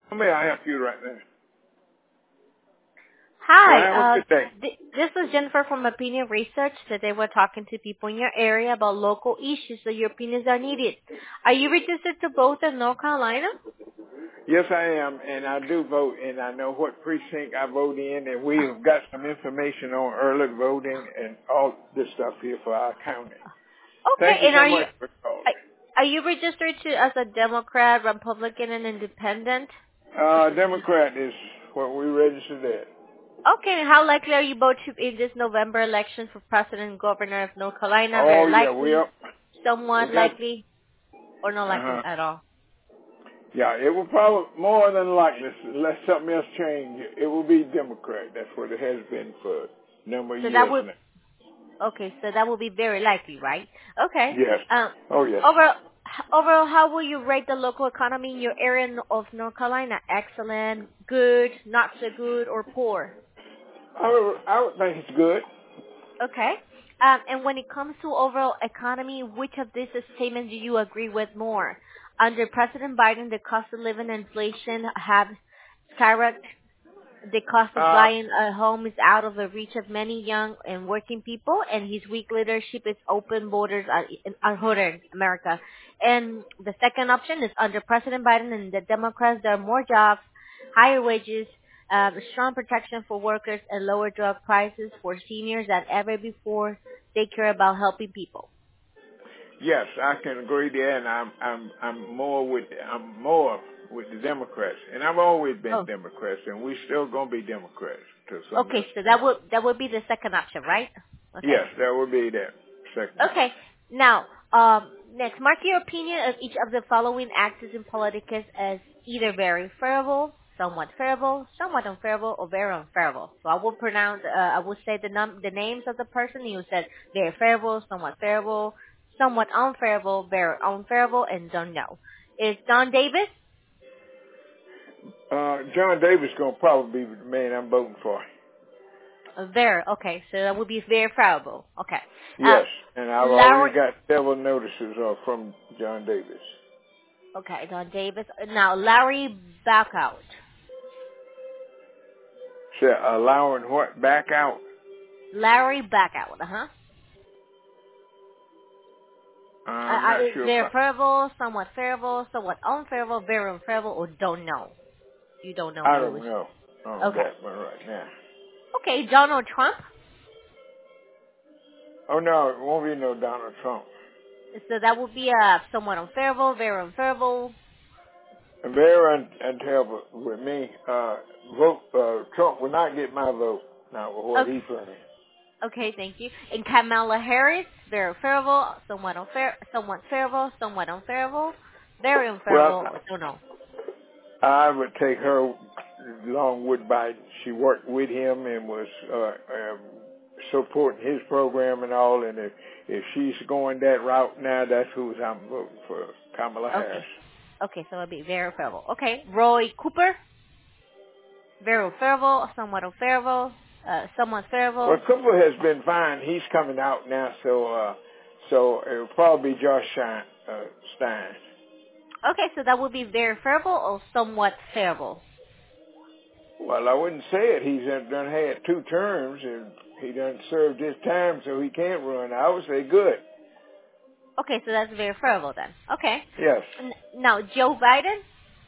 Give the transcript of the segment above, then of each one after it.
How may I help you right now? Hi, Good day. this is Jennifer from Opinion Research. Today we're talking to people in your area about local issues, so your opinions are needed. Are you registered to vote in North Carolina? Yes, I am, and I do vote, and I know what precinct I vote in, and we've got some information on early voting and all this stuff here for our county. Thank Okay, you and so much for calling. are you registered as a Democrat, Republican, and Independent? Democrat is what we registered at. Okay, and how likely are you vote in this November election for President and Governor of North Carolina? Oh, Very yeah, likely, somewhat likely, or not likely at all? Yeah, it will probably, more than likely, unless something else changes, it will be Democrat. That's what it has been for a number of years now. Okay, so that would be very likely, right? Okay. Yes. Oh, yes. Overall, how will you rate the local economy in your area of North Carolina? Excellent, good, not so good, or poor? I would think it's good. Okay. And when it comes to overall economy, which of these statements do you agree with more? Under President Biden, the cost of living and inflation have skyrocketed. The cost of buying a home is out of the reach of many young and working people, and his weak leadership is open borders are hurting America. And the second option is under President Biden and the Democrats, there are more jobs, higher wages, strong protection for workers, and lower drug prices for seniors than ever before. They care about helping people. Yes, I can agree there, and I'm more with the Democrats, and I've always been Democrats, and we still gonna be Democrats to some Okay, so that would be the second option, right? Okay. Yes, that would be that second. Okay, now next, mark your opinion of each of the following actors in politics as either very favorable, somewhat unfavorable, or very unfavorable. So I will say the names of the person. You said very favorable, somewhat unfavorable, very unfavorable, and don't know. Is Don Davis? John Davis gonna probably be the man I'm voting for. Okay, so that would be very favorable. Okay. Yes, and I've already got several notices from John Davis. Okay, Don Davis. Now, Larry Backout. So, allowing what? Back out? Larry Backout, I'm not sure. Very favorable, somewhat unfavorable, very unfavorable, or don't know? You don't know. I don't know. Okay. That one right now. Okay, Donald Trump. Oh, no, it won't be no Donald Trump. So that would be somewhat unfavorable, very unfavorable. Very unfavorable with me. Trump will not get my vote now with what he's running. Okay, thank you. And Kamala Harris, very favorable, somewhat favorable, somewhat unfavorable, very unfavorable, or don't know. I would take her along with Biden. She worked with him and was supporting his program and all. And if she's going that route now, that's who I'm voting for, Kamala Harris. Okay, so it'll be very favorable. Okay, Roy Cooper, very favorable, somewhat unfavorable, somewhat favorable. Well, Cooper has been fine. He's coming out now, so it'll probably be Josh Stein. Okay, so that would be very favorable or somewhat favorable? Well, I wouldn't say it. He's done had 2 terms, and he done served his time, so he can't run. I would say good. Okay, so that's very favorable then. Okay. Yes. Now, Joe Biden?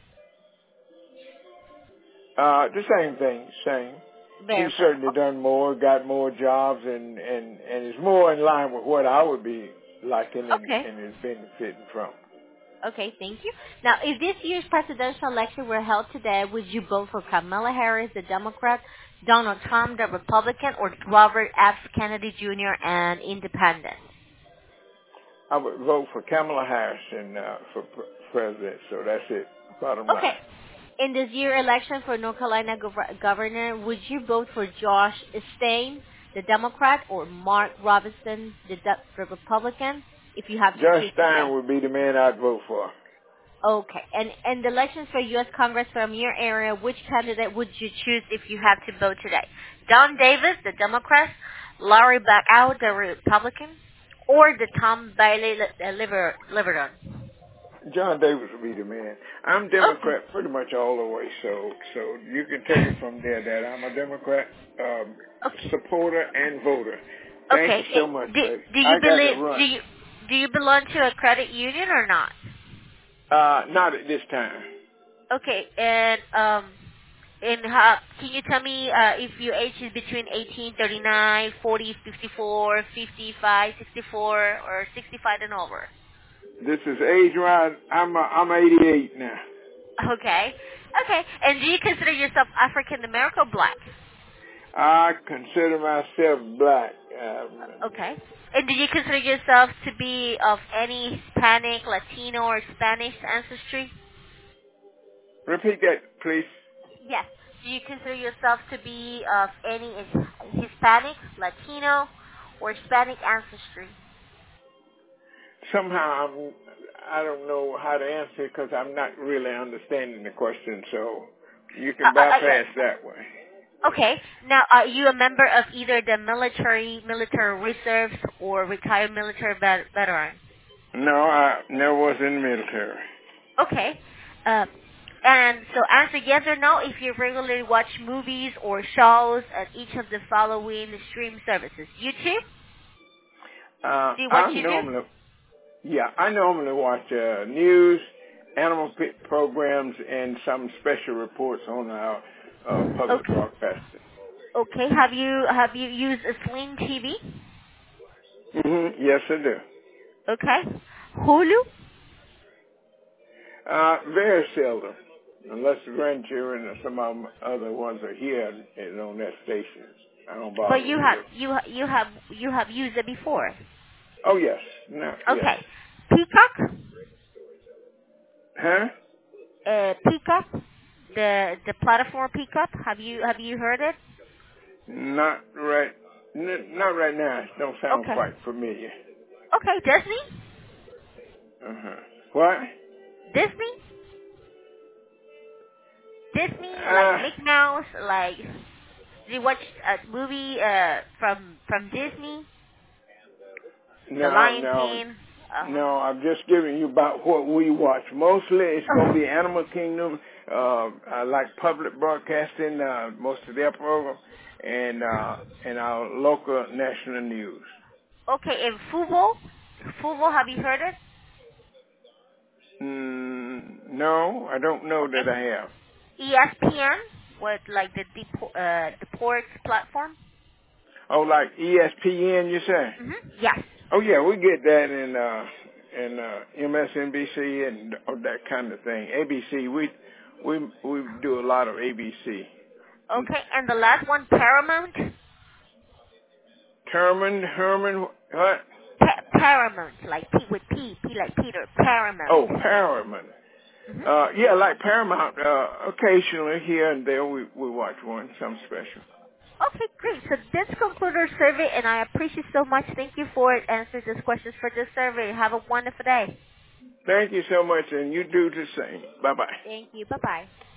The same thing, He's certainly done more, got more jobs, and is more in line with what I would be liking and is benefiting from. Okay, thank you. Now, if this year's presidential election were held today, would you vote for Kamala Harris, the Democrat, Donald Trump, the Republican, or Robert F. Kennedy Jr., an Independent? I would vote for Kamala Harris for president, so that's it, bottom line. Okay. In this year's election for North Carolina governor, would you vote for Josh Stein, the Democrat, or Mark Robinson, the Republican? If you have to Josh Stein would be the man I'd vote for. Okay. And the elections for U.S. Congress from your area, which candidate would you choose if you had to vote today? Don Davis, the Democrat, Larry Backout, the Republican, or the Tom Bailey, the Liberal? John Davis will be the man. I'm Okay. Democrat pretty much all the way, so you can take it from there that I'm a Democrat Okay. supporter and voter. Thank Okay. you so much, Do baby. do you I got to believe run. do you belong to a credit union or not? Not at this time. Okay. And how, can you tell me if your age is between 18, 39, 40, 54, 55, 64, or 65 and over? This is age right. I'm 88 now. Okay. Okay. And do you consider yourself African American or black? I consider myself black. Okay. And do you consider yourself to be of any Hispanic, Latino, or Spanish ancestry? Repeat that, please. Yes. Do you consider yourself to be of any Hispanic, Latino, or Hispanic ancestry? Somehow I don't know how to answer because I'm not really understanding the question, so you can bypass that way. Okay. Now, are you a member of either the military reserves, or retired military veteran? No, I never was in the military. Okay. And so answer yes or no if you regularly watch movies or shows at each of the following stream services. YouTube? Do you watch YouTube? I normally watch news, animal programs, and some special reports on our public Okay. broadcasting. Okay. Have you used a Sling TV? Yes, I do. Okay. Hulu? Very seldom, unless the grandchildren or some of them other ones are here and on that station. I don't But bother you with have it. you have used it before. Oh yes, no, yes. Okay. Peacock? Huh? Peacock? The platform Peacock? Have you heard it? Not right. Not right now. It don't sound Okay. quite familiar. Okay. Disney? What? Disney? Disney, like Mickey Mouse, like do you watch a movie from Disney? The Lion No. King. No, I'm just giving you about what we watch. Mostly it's going to be Animal Kingdom. I like public broadcasting, most of their program, and our local national news. Okay, and Fubo? Fubo, have you heard it? No, I don't know that I have. ESPN, with like the sports platform? Oh, like ESPN, you say? Yes. Oh yeah, we get that in MSNBC and that kind of thing. ABC, we do a lot of ABC. Okay, and the last one, Paramount? Herman, what? Paramount, like P with P like Peter, Paramount. Oh, Paramount. Yeah, like Paramount. Occasionally here and there we watch one, some special. Okay, great. So this concludes our survey, and I appreciate so much. Thank you for answering these questions for this survey. Have a wonderful day. Thank you so much, and you do the same. Bye bye. Thank you. Bye-bye.